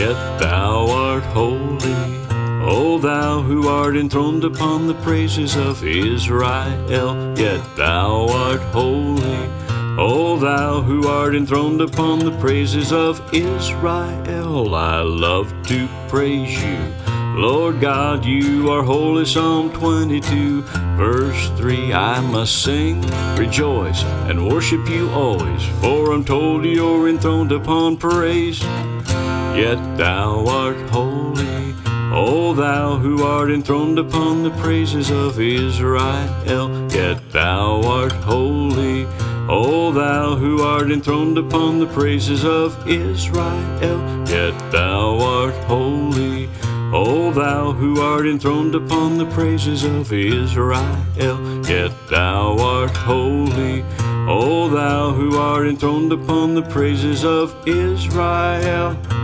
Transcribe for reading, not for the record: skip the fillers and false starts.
yet thou art holy. O thou who art enthroned upon the praises of Israel, yet thou art holy. O thou who art enthroned upon the praises of Israel, I love to praise you. Lord God, you are holy. Psalm 22, verse 3. I must sing, rejoice, and worship you always, for I'm told you're enthroned upon praise, yet thou art holy. O thou who art enthroned upon the praises of Israel, yet thou art holy. O thou who art enthroned upon the praises of Israel, yet thou art holy. O thou who art enthroned upon the praises of Israel, yet thou art holy. O thou who art enthroned upon the praises of Israel.